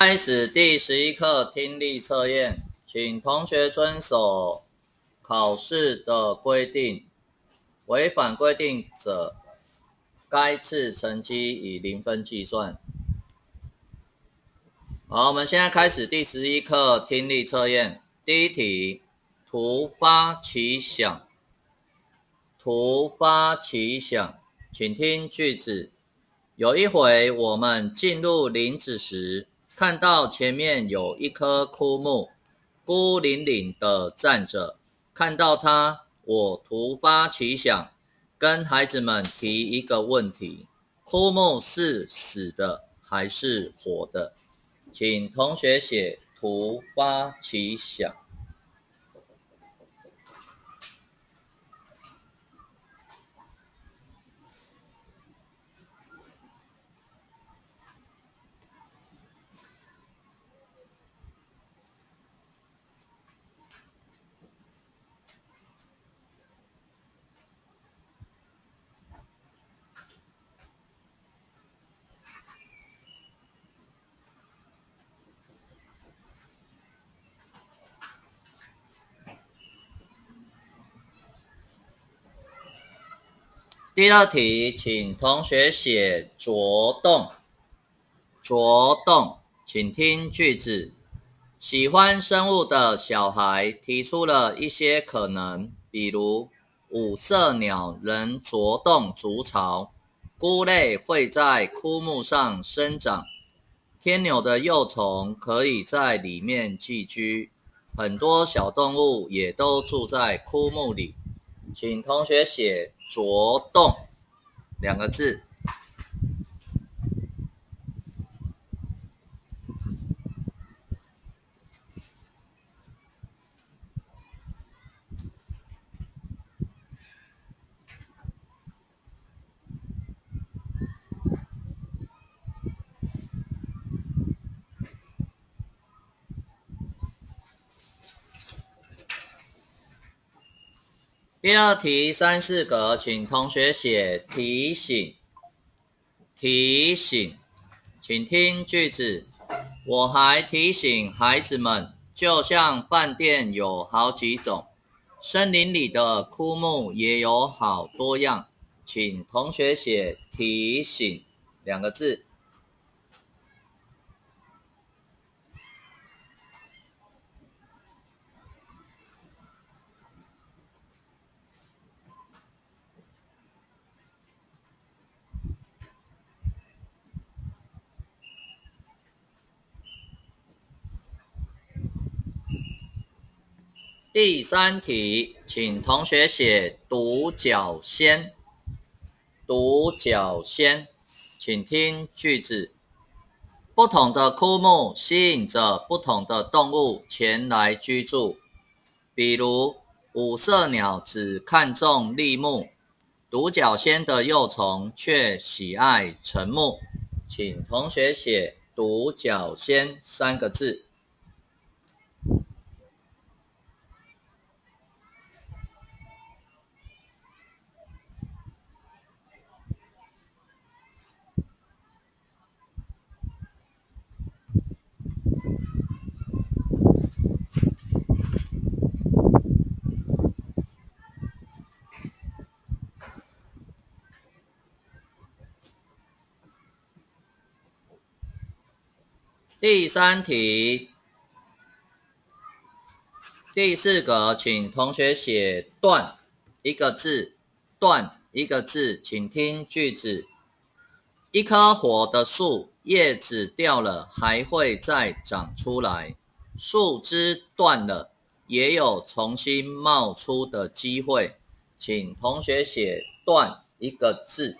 开始第11课听力测验，请同学遵守考试的规定，违反规定者，该次成绩以0分计算。好，我们现在开始第11课听力测验。第一题，突发奇想。突发奇想，请听句子。有一回，我们进入林子时，看到前面有一棵枯木，孤零零地站着。看到它，我突发奇想，跟孩子们提一个问题：枯木是死的还是活的？请同学写突发奇想。第二题，请同学写着动。着动，请听句子。喜欢生物的小孩提出了一些可能，比如五色鸟能着动筑巢，菇类会在枯木上生长，天牛的幼虫可以在里面寄居，很多小动物也都住在枯木里。请同学写着动2个字。第二题3、4格，请同学写提醒。提醒，请听句子。我还提醒孩子们，就像饭店有好几种，森林里的枯木也有好多样。请同学写提醒2个字。第3题，请同学写独角仙。独角仙，请听句子。不同的枯木吸引着不同的动物前来居住，比如五色鸟只看重栎木，独角仙的幼虫却喜爱沉木。请同学写独角仙3个字。第3题第4格，请同学写断1个字。断1个字，请听句子。一棵活的树，叶子掉了还会再长出来，树枝断了也有重新冒出的机会。请同学写断1个字。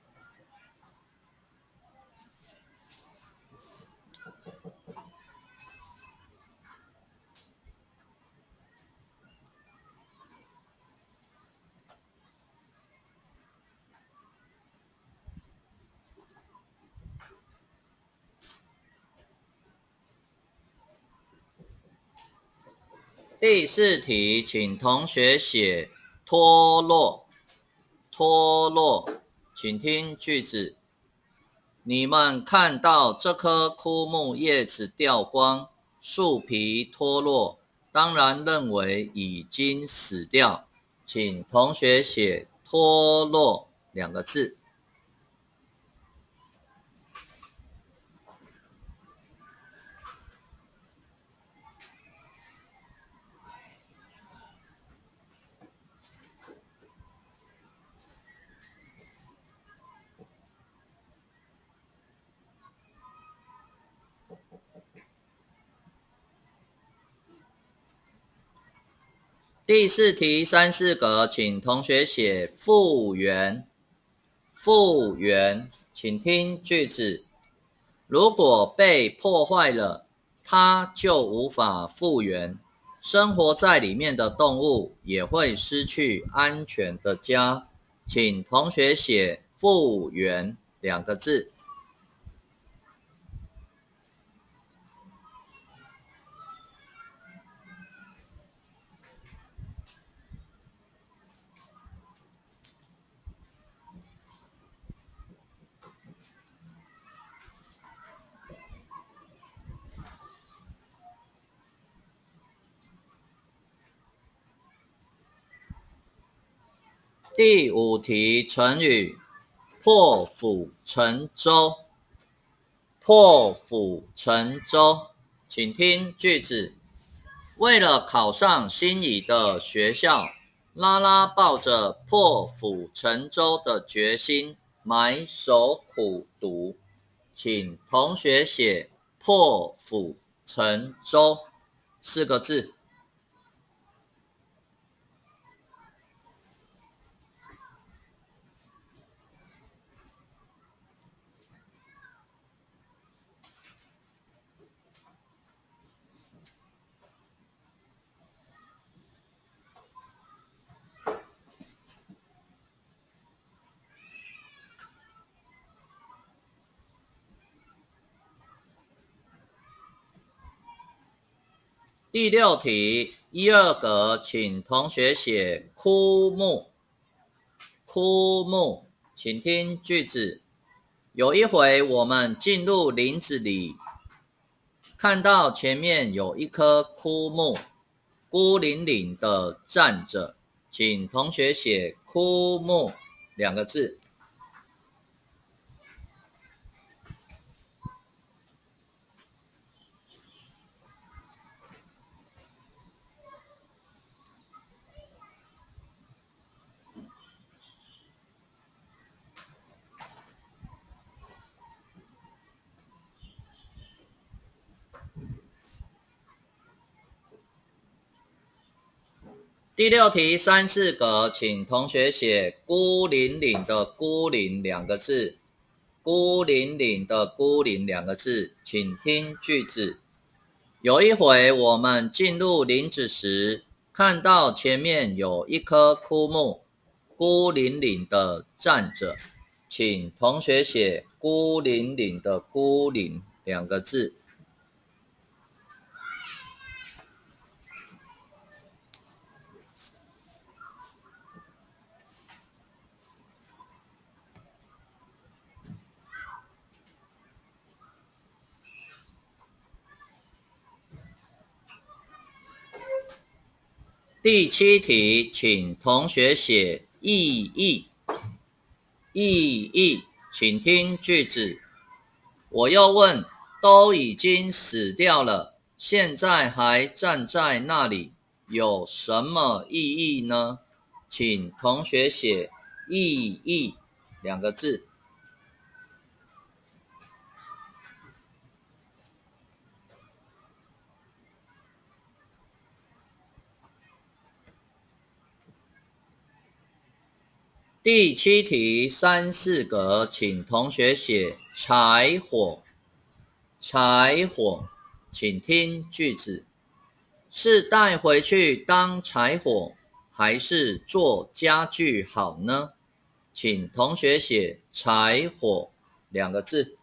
第4题，请同学写脱落。脱落，请听句子。 你们看到这棵枯木叶子掉光，树皮脱落，当然认为已经死掉。请同学写脱落2个字。第4题3、4格，请同学写复原。复原，请听句子。如果被破坏了，它就无法复原。生活在里面的动物也会失去安全的家。请同学写复原2个字。第5题成语破釜沉舟。破釜沉舟，请听句子。为了考上心仪的学校，拉拉抱着破釜沉舟的决心，埋首苦读。请同学写破釜沉舟4个字。第6题1、2格，请同学写枯木。枯木，请听句子。有一回我们进入林子里，看到前面有一棵枯木，孤零零的站着。请同学写枯木2个字。第6题3、4格，请同学写孤零零的孤零2个字。孤零零的孤零2个字，请听句子。有一回我们进入林子时，看到前面有一棵枯木，孤零零的站着。请同学写孤零零的孤零2个字。第7题，请同学写意义。意义，请听句子。我又问，都已经死掉了，现在还站在那里，有什么意义呢？请同学写意义2个字。第7题3、4格，请同学写柴火。柴火，请听句子。是带回去当柴火，还是做家具好呢？请同学写柴火2个字。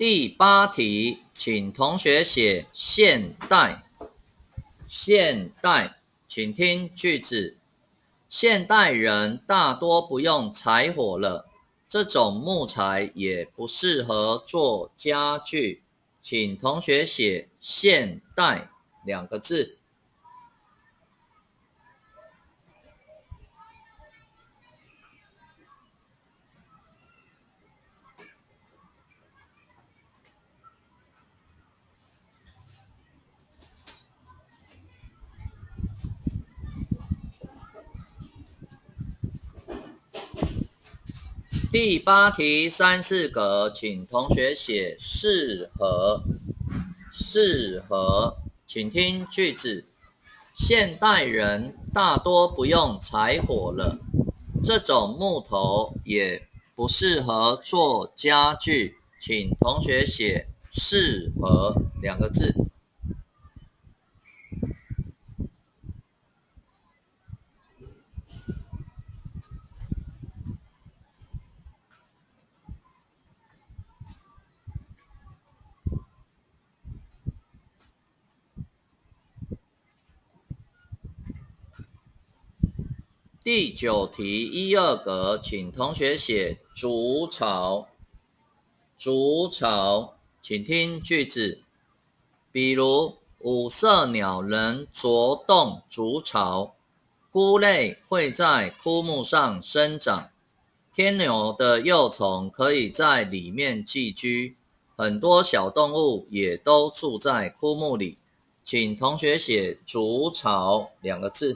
第8题，请同学写现代。现代，请听句子。现代人大多不用柴火了，这种木材也不适合做家具。请同学写现代2个字。第8题3、4格，请同学写适合。适合，请听句子。现代人大多不用柴火了，这种木头也不适合做家具。请同学写适合2个字。第9题1、2格，请同学写筑巢。筑巢，请听句子。比如五色鸟能啄洞筑巢，菇类会在枯木上生长，天牛的幼虫可以在里面寄居，很多小动物也都住在枯木里。请同学写筑巢2个字。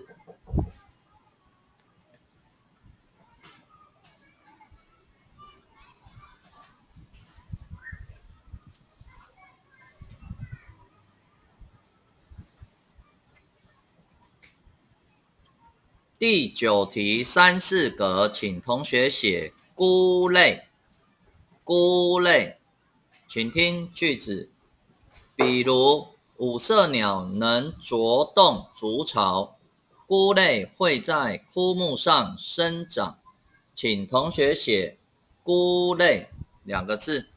第9题3、4格，请同学写菇类。菇类，请听句子。比如五色鸟能啄洞筑巢，菇类会在枯木上生长。请同学写菇类2个字。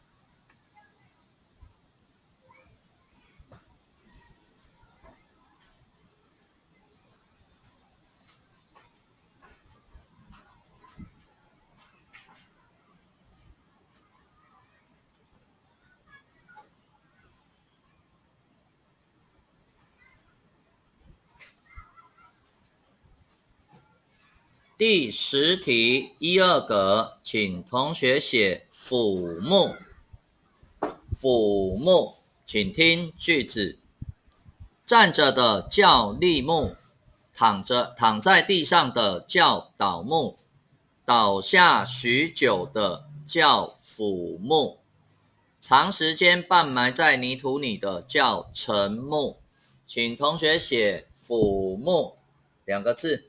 第10题1、2格，请同学写腐木。腐木，请听句子。站着的叫立木，躺在地上的叫倒木，倒下许久的叫腐木，长时间半埋在泥土里的叫沉木。请同学写腐木2个字。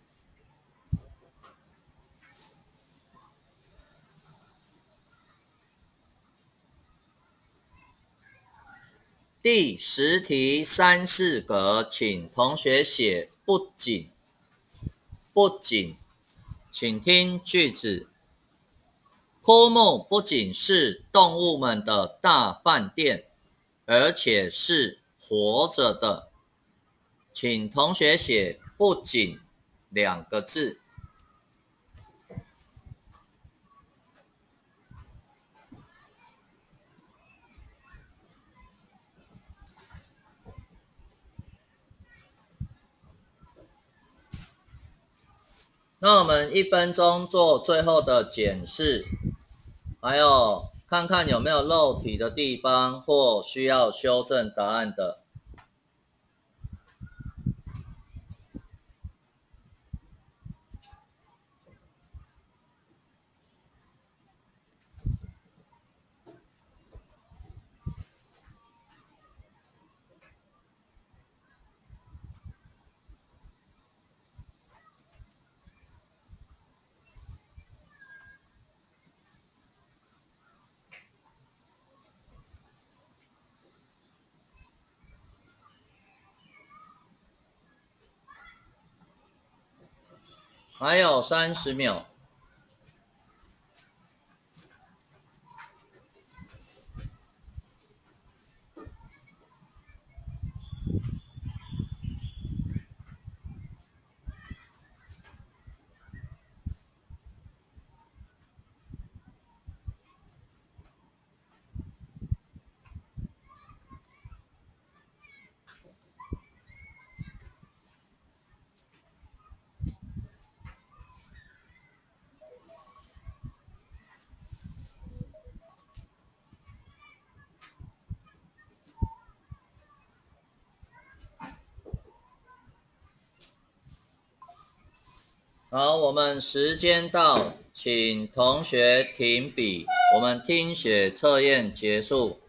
第10题3、4格，请同学写不仅。不仅，请听句子。枯木不仅是动物们的大饭店，而且是活着的。请同学写不仅2个字。那我们1分钟做最后的检视，还有看看有没有漏题的地方或需要修正答案的。还有30秒。 好，我们时间到，请同学停笔，我们听写测验结束。